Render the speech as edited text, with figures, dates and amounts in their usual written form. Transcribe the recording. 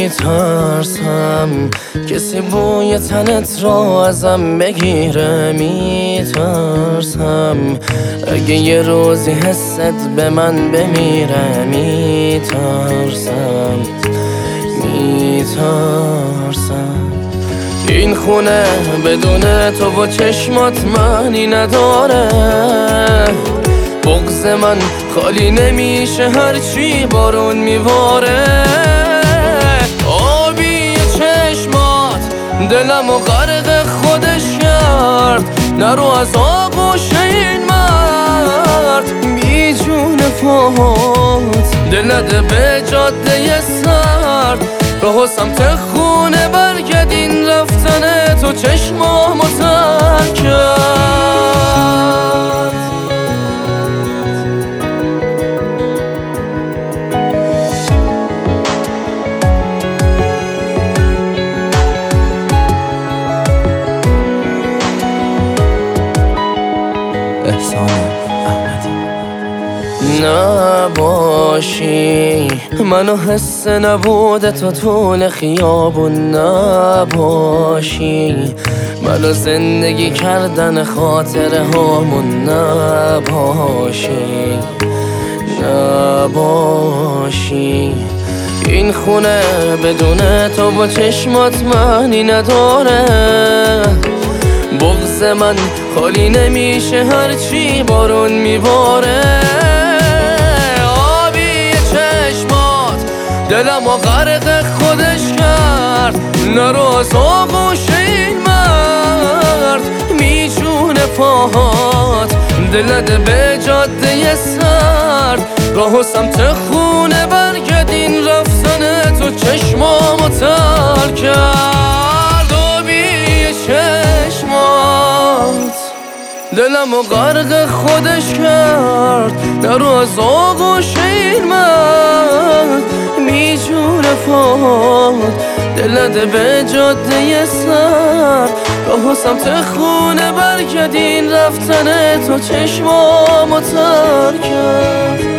میترسم کسی بوی تنت را ازم بگیره، میترسم اگه یه روزی حست به من بمیره، میترسم این خونه بدون تو و چشمات معنی نداره، بغض من خالی نمیشه هرچی بارون میباره، آبی چشمات دلمو غرق خودش کرد، نرو از آغوش این مرد بی جون پات، دل نده به جاده سرد، راه سمت خونه برگرد، این رفتن تو چشمامو تر کرد. احسان احمدی. نباشی منو حس نبوده تو طول خیابون، نباشی منو زندگی کردن خاطره هامون، نباشی این خونه بدون تو با چشمات معنی نداره، بغض من خالی نمیشه هرچی بارون میباره، آبی چشمات دلمو غرق خودش کرد، نرو از آغوش این مرد میجونه پاهات، دل نده به جاده سرد، راه سمت خونه برگرد، این رفتن تو چشمامو تر کرد، آبی چشمات دلمو غرق خودش کرد، نرو از آغوش این مرد میجونه پات، دل نده به جاده سر، راه سمت خونه برگرد، این رفتن تو چشمامو تر کرد.